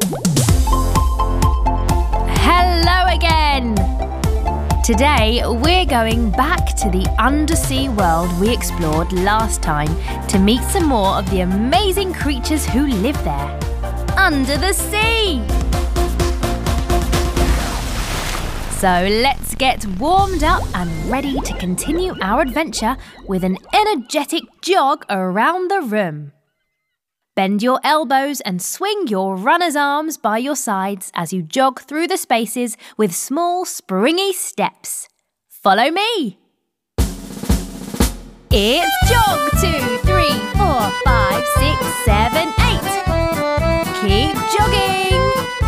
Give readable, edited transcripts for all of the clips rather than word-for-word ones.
Hello again! Today we're going back to the undersea world we explored last time to meet some more of the amazing creatures who live there, under the sea! So let's get warmed up and ready to continue our adventure with an energetic jog around the room. Bend your elbows and swing your runner's arms by your sides as you jog through the spaces with small, springy steps. Follow me! It's jog 2, 3, 4, 5, 6, 7, 8. Keep jogging!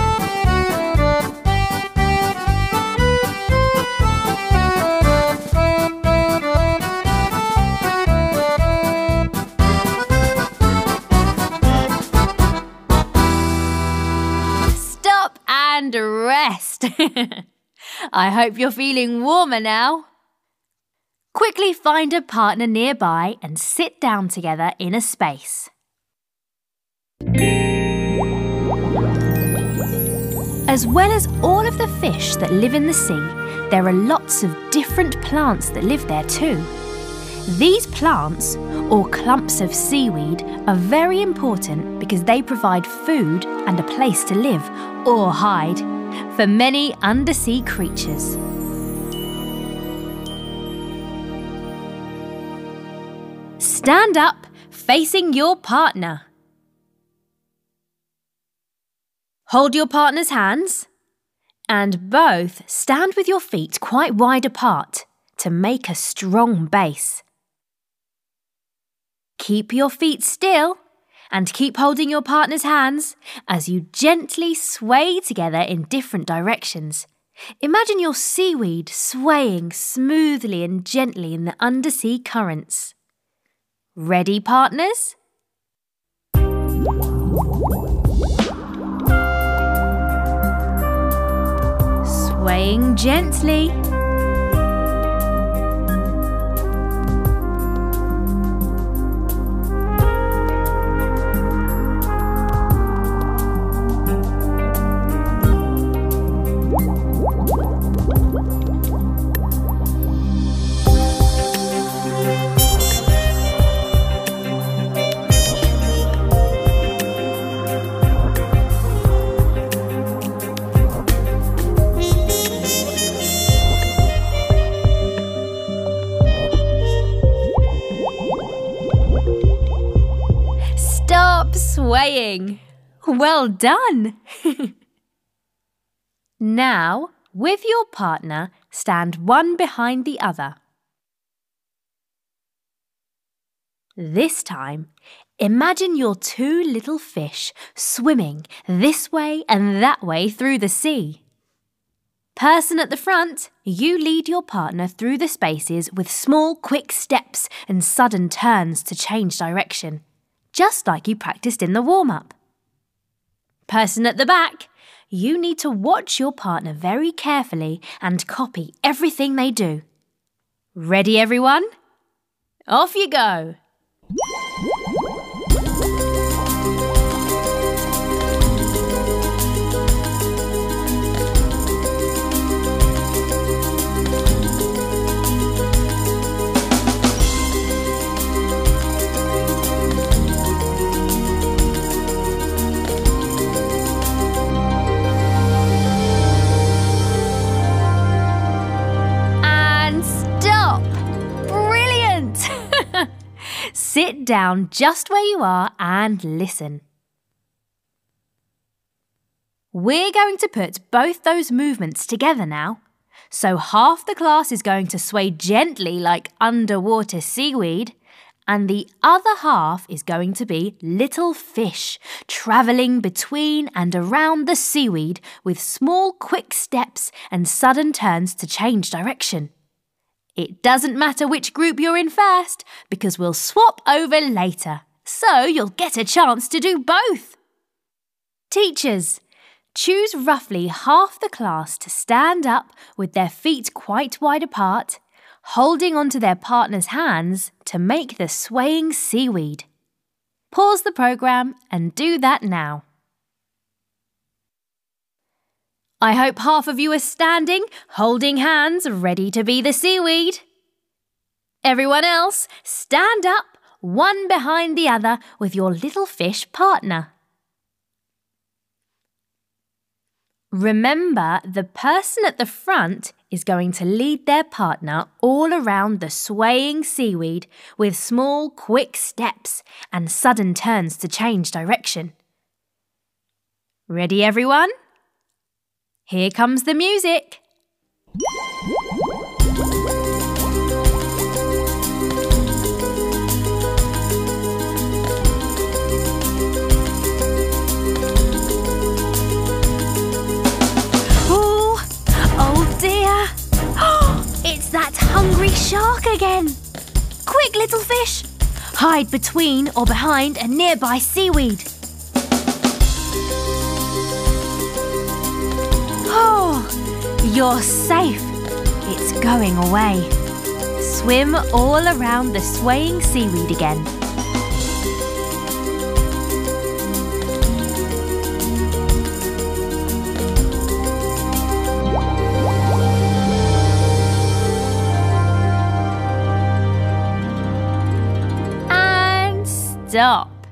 And rest. I hope you're feeling warmer now. Quickly find a partner nearby and sit down together in a space. As well as all of the fish that live in the sea, there are lots of different plants that live there too. These plants, or clumps of seaweed, are very important because they provide food and a place to live or hide for many undersea creatures. Stand up, facing your partner. Hold your partner's hands and both stand with your feet quite wide apart to make a strong base. Keep your feet still and keep holding your partner's hands as you gently sway together in different directions. Imagine your seaweed swaying smoothly and gently in the undersea currents. Ready, partners? Swaying gently. Stop swaying. Well done. Now, with your partner, stand one behind the other. This time, imagine your two little fish swimming this way and that way through the sea. Person at the front, you lead your partner through the spaces with small, quick steps and sudden turns to change direction, just like you practiced in the warm-up. Person at the back, you need to watch your partner very carefully and copy everything they do. Ready, everyone? Off you go! Sit down just where you are and listen. We're going to put both those movements together now. So half the class is going to sway gently like underwater seaweed, and the other half is going to be little fish travelling between and around the seaweed with small quick steps and sudden turns to change direction. It doesn't matter which group you're in first because we'll swap over later, so you'll get a chance to do both. Teachers, choose roughly half the class to stand up with their feet quite wide apart, holding onto their partner's hands to make the swaying seaweed. Pause the programme and do that now. I hope half of you are standing, holding hands, ready to be the seaweed. Everyone else, stand up, one behind the other with your little fish partner. Remember, the person at the front is going to lead their partner all around the swaying seaweed with small, quick steps and sudden turns to change direction. Ready, everyone? Here comes the music. Oh dear! It's that hungry shark again! Quick, little fish! Hide between or behind a nearby seaweed. Oh, you're safe. It's going away. Swim all around the swaying seaweed again. And stop.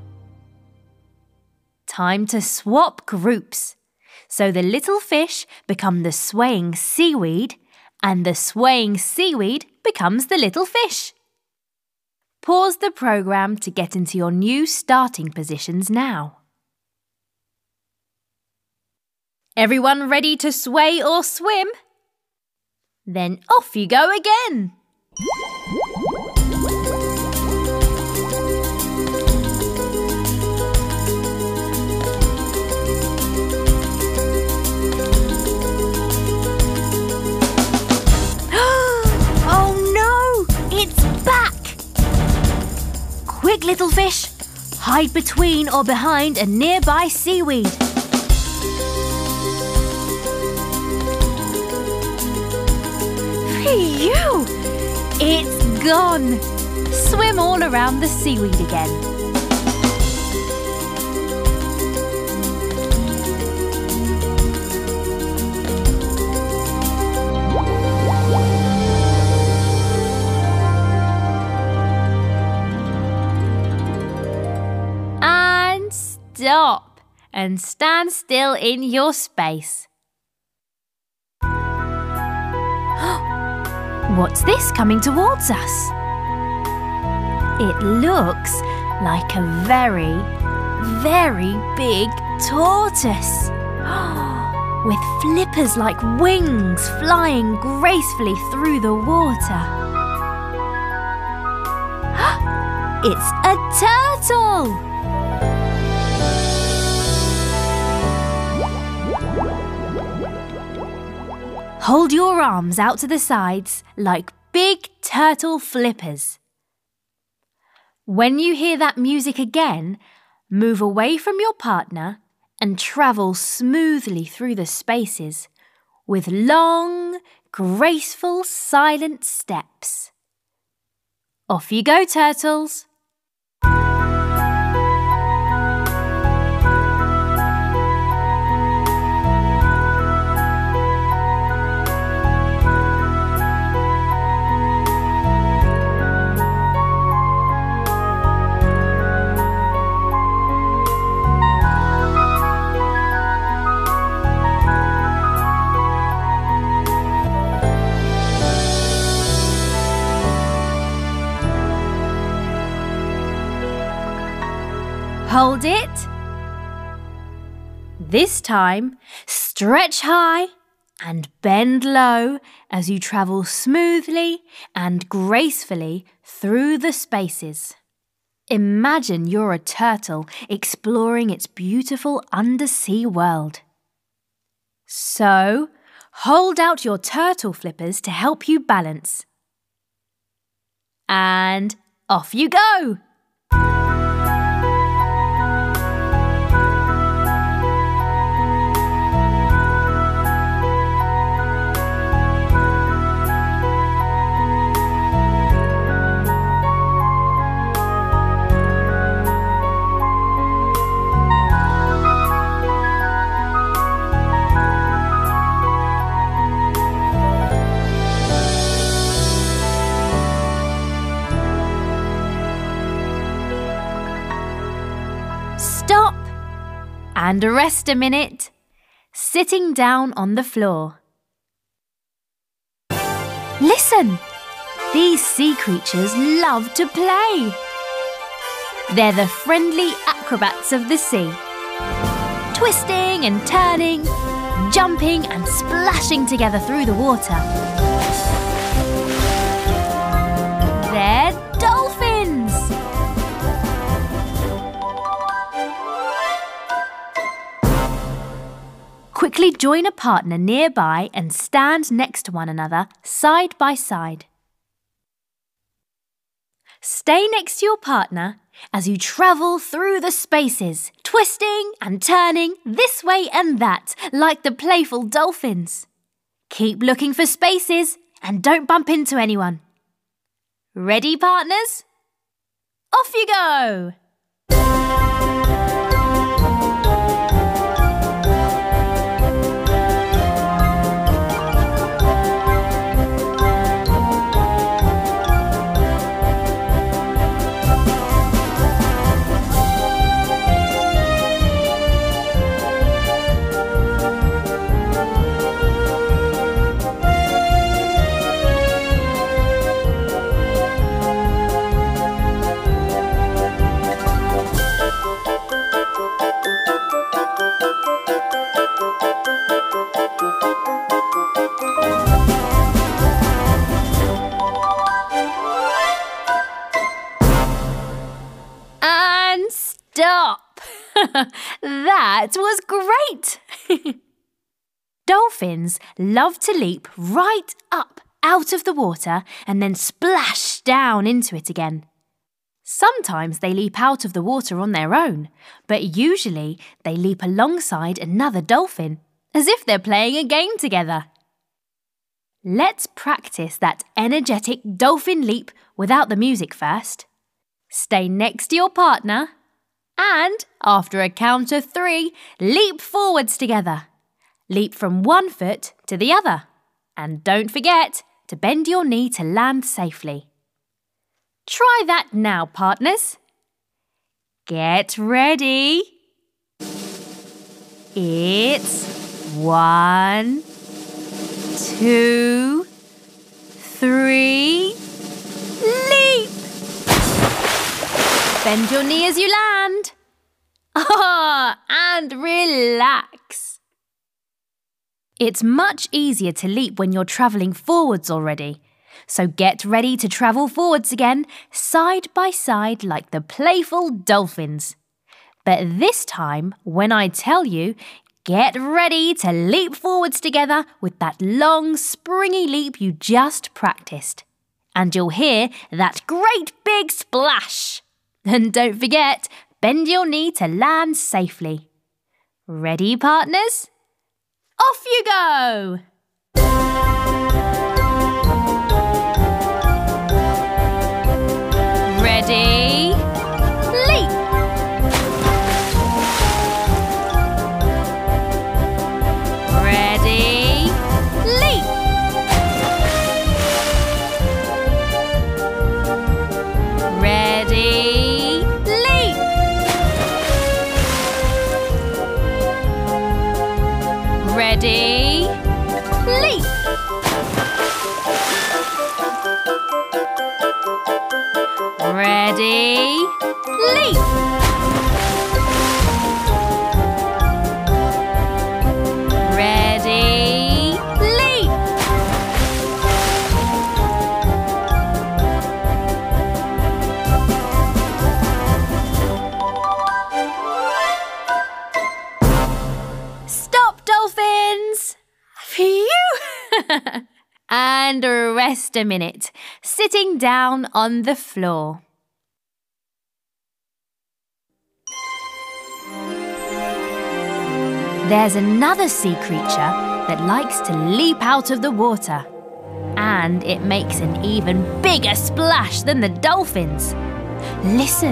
Time to swap groups. So the little fish become the swaying seaweed, and the swaying seaweed becomes the little fish. Pause the program to get into your new starting positions now. Everyone ready to sway or swim? Then off you go again. Quick, little fish! Hide between or behind a nearby seaweed. Phew! It's gone! Swim all around the seaweed again. Stop and stand still in your space. What's this coming towards us? It looks like a very, very big tortoise. With flippers like wings flying gracefully through the water. It's a turtle! Hold your arms out to the sides like big turtle flippers. When you hear that music again, move away from your partner and travel smoothly through the spaces with long, graceful, silent steps. Off you go, turtles! Hold it. This time, stretch high and bend low as you travel smoothly and gracefully through the spaces. Imagine you're a turtle exploring its beautiful undersea world. So, hold out your turtle flippers to help you balance. And off you go! and rest a minute, sitting down on the floor. Listen! These sea creatures love to play. They're the friendly acrobats of the sea, twisting and turning, jumping and splashing together through the water. They're dolphins! Quickly join a partner nearby and stand next to one another, side by side. Stay next to your partner as you travel through the spaces, twisting and turning this way and that like the playful dolphins. Keep looking for spaces and don't bump into anyone. Ready, partners? Off you go! Stop! That was great! Dolphins love to leap right up out of the water and then splash down into it again. Sometimes they leap out of the water on their own, but usually they leap alongside another dolphin, as if they're playing a game together. Let's practice that energetic dolphin leap without the music first. Stay next to your partner. And, after a count of 3, leap forwards together. Leap from one foot to the other. And don't forget to bend your knee to land safely. Try that now, partners. Get ready. It's 1, 2, 3, leap! Bend your knee as you land. And relax. It's much easier to leap when you're travelling forwards already. So get ready to travel forwards again, side by side like the playful dolphins. But this time, when I tell you, get ready to leap forwards together with that long, springy leap you just practiced. And you'll hear that great big splash. And don't forget, bend your knee to land safely. Ready, partners? Off you go! Ready? Leap! Ready? Leap! Ready? Leap! Ready? Leap! Ready? Leap! Ready? Leap! Stop, dolphins! Phew! And rest a minute, sitting down on the floor. There's another sea creature that likes to leap out of the water. And it makes an even bigger splash than the dolphins. Listen.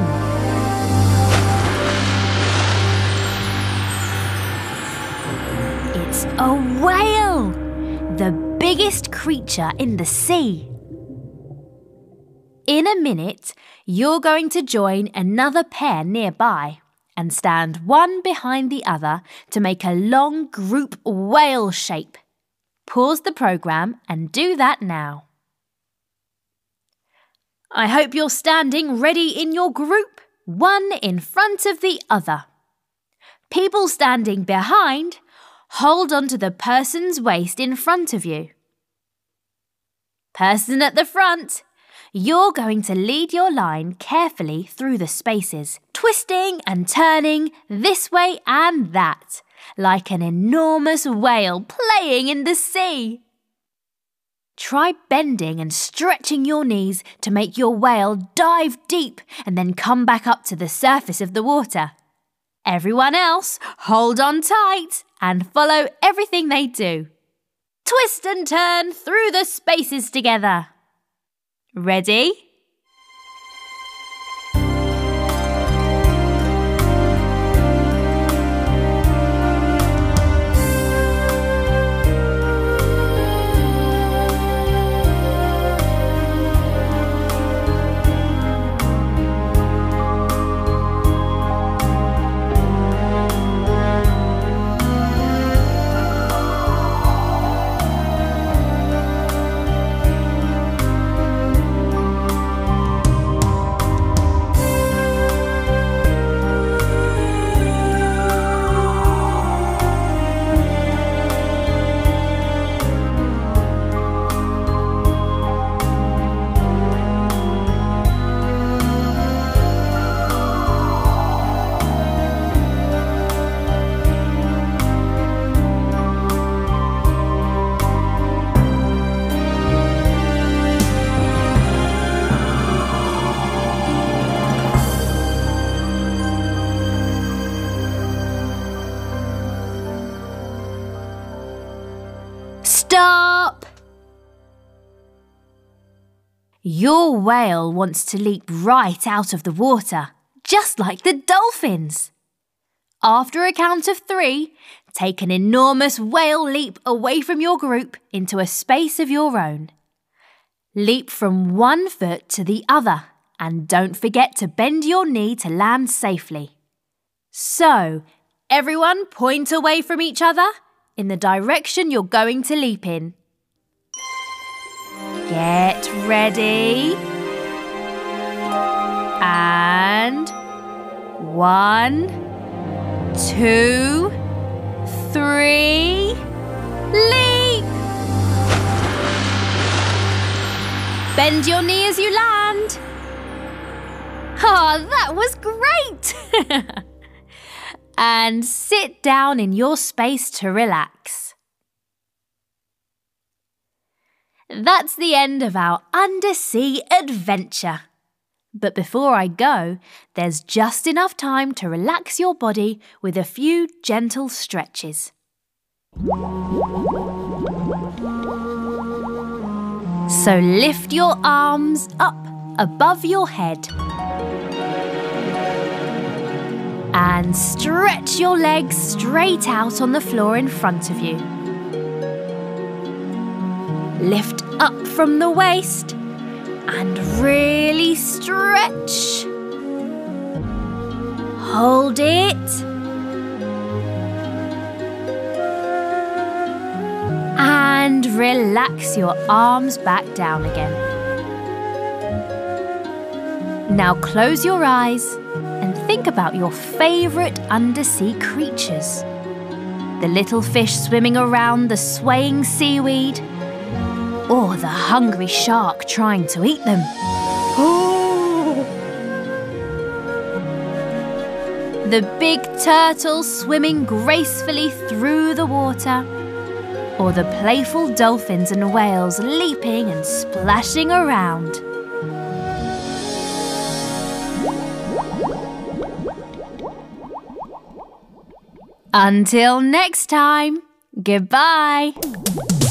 It's a whale, the biggest creature in the sea. In a minute, you're going to join another pair nearby and stand one behind the other to make a long group whale shape. Pause the program and do that now. I hope you're standing ready in your group, one in front of the other. People standing behind, hold on to the person's waist in front of you. Person at the front, you're going to lead your line carefully through the spaces, twisting and turning this way and that, like an enormous whale playing in the sea. Try bending and stretching your knees to make your whale dive deep and then come back up to the surface of the water. Everyone else, hold on tight and follow everything they do. Twist and turn through the spaces together. Ready? Stop! Your whale wants to leap right out of the water, just like the dolphins. After a count of 3, take an enormous whale leap away from your group into a space of your own. Leap from one foot to the other and don't forget to bend your knee to land safely. So, everyone point away from each other in the direction you're going to leap in. Get ready. And 1, 2, 3, leap! Bend your knee as you land. Oh, that was great! And sit down in your space to relax. That's the end of our undersea adventure. But before I go, there's just enough time to relax your body with a few gentle stretches. So lift your arms up above your head. And stretch your legs straight out on the floor in front of you. Lift up from the waist and really stretch. Hold it. And relax your arms back down again. Now close your eyes and think about your favourite undersea creatures. The little fish swimming around the swaying seaweed, or the hungry shark trying to eat them. Oh! The big turtle swimming gracefully through the water, or the playful dolphins and whales leaping and splashing around. Until next time, goodbye!